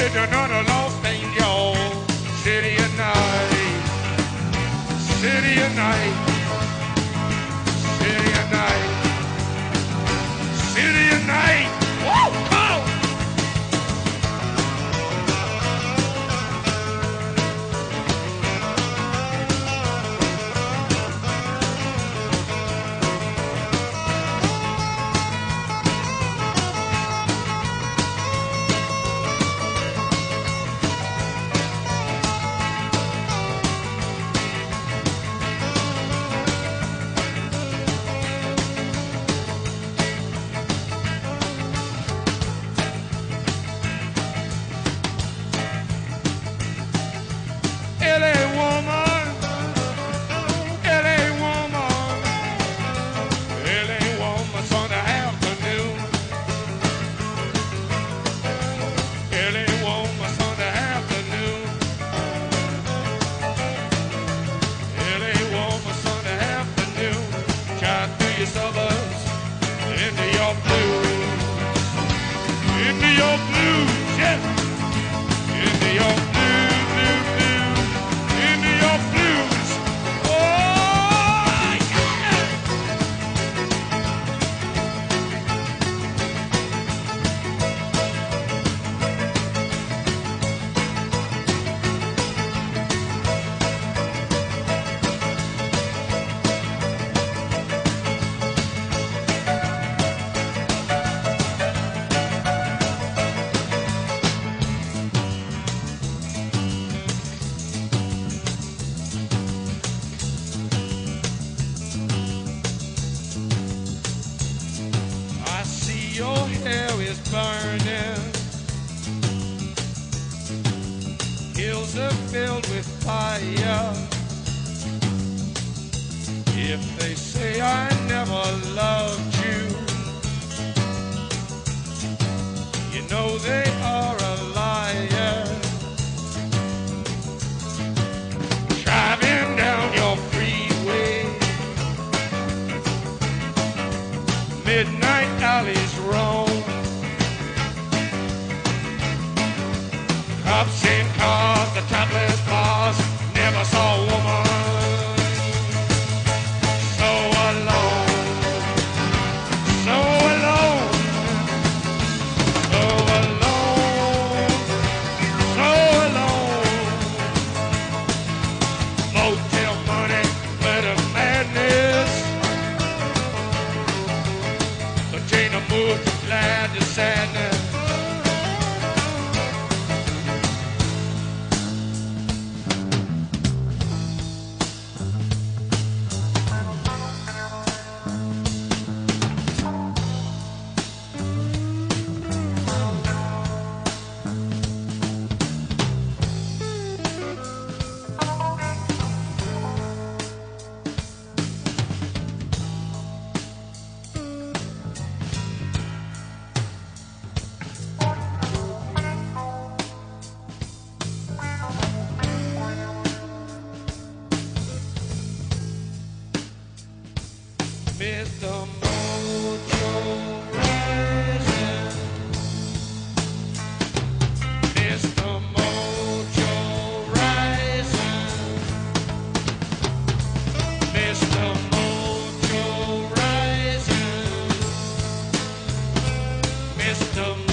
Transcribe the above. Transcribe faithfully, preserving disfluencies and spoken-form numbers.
It's another Los Angeles city at night, city at night, city at night, city at night. Woo! Oh! L A woman, L A woman, L A woman Sunday afternoon, L A woman Sunday afternoon, L A woman Sunday afternoon, drive through your suburbs into your blues, into your blues, yeah, into your blues. Your hair is burning, hills are filled with fire. If they say I never loved you, you know they are a liar. Driving down your freeway, midnight alleys roam, cops in cars, the topless bars, never saw a woman so alone, so alone, so alone, so alone. Motel money, glitter madness, contain a mood from glad to sadness. Mister Mojo rising, Mister Mojo rising, Mister Mojo rising, Mister